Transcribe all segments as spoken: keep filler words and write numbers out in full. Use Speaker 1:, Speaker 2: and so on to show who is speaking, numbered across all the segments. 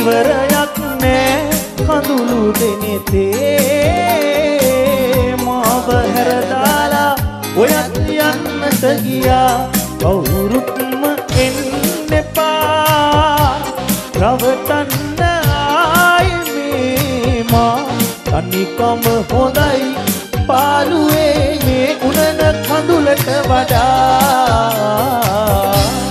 Speaker 1: ඉවරයක් නෑ කඳුළු දෙනෙතේ මාව හැරදාලා ඔයත් යන්නට ගියා කවුරුත්ම එන්න එපා රවටන්න ආයේ මේ මා තනිකම හොඳයි පාළුවේ මේ උනන කඳුලට වඩා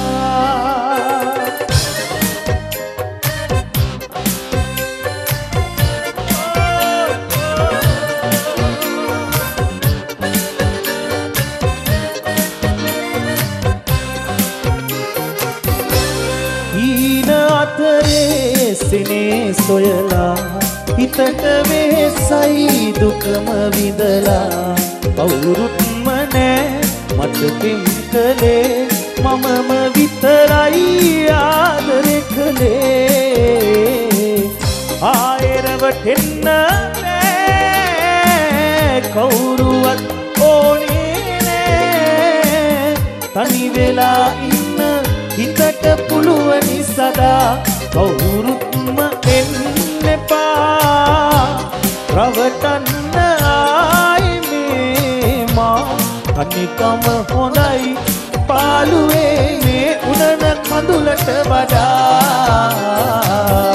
Speaker 1: සිනේ සොයලා හිතට වෙහසයි දුකම විඳලා කවුරුත්ම නෑ මට පින් කළේ මමම විතරයි ආදරේ කළේ ආයෙරවටෙන්න නෑ කවුරුවත් ඕනේ නෑ තනි වෙලා ඉන්න හිතට පුළුවනි සදා කවුරුත්ම එන්න එපා රවටන්න ආයේ මේ මා තනිකම හොඳයි පාළුවේ මේ උනන කඳුලට වඩා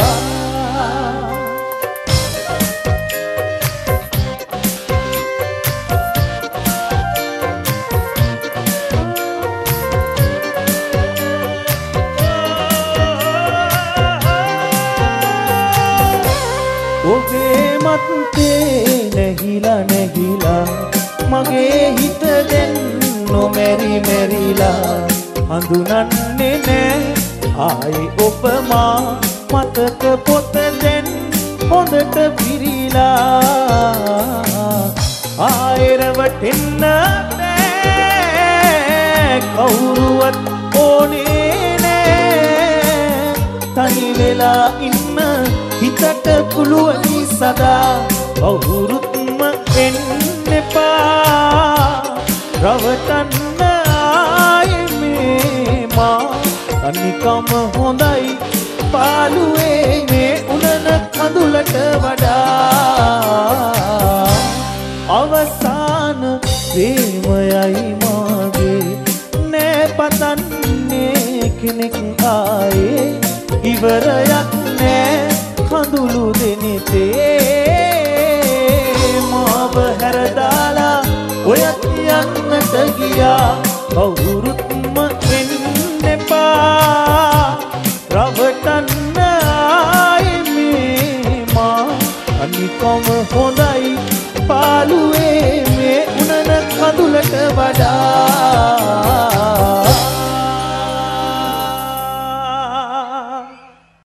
Speaker 1: ඔබේ මත්තේ නැහිලා නැහිලා මගේ හිත දැන් නොමැරි මැරිලා හඳුනන්නේ නෑ ආයේ ඔබ මා මතක පොත දැන් හොඳට පිරීලා ආයේ රවටෙන්න නෑ කවුරුවත් ඕනේ නෑ තනි වෙලා ඉන්න හිතට පුළුවනි සදා කවුරුත්ම එන්න එපා රවටන්න ආයේ මේ මා තනිකම හොඳයි පාළුවේ මේ උනන කඳුලට වඩා අවසාන ප්‍රේමයයි මාගේ නෑ පතන්නේ කෙනෙක් ආයේ ඉවරයක් නෑ කඳුළු දෙනෙතේ මාව හැරදාලා ඔයත් යන්නට ගියා කවුරුත්ම එන්න එපා රවටන්න ආයේ මේ මා අනිකම හොඳයි පාළුවේ මේ උනන කඳුලට වඩා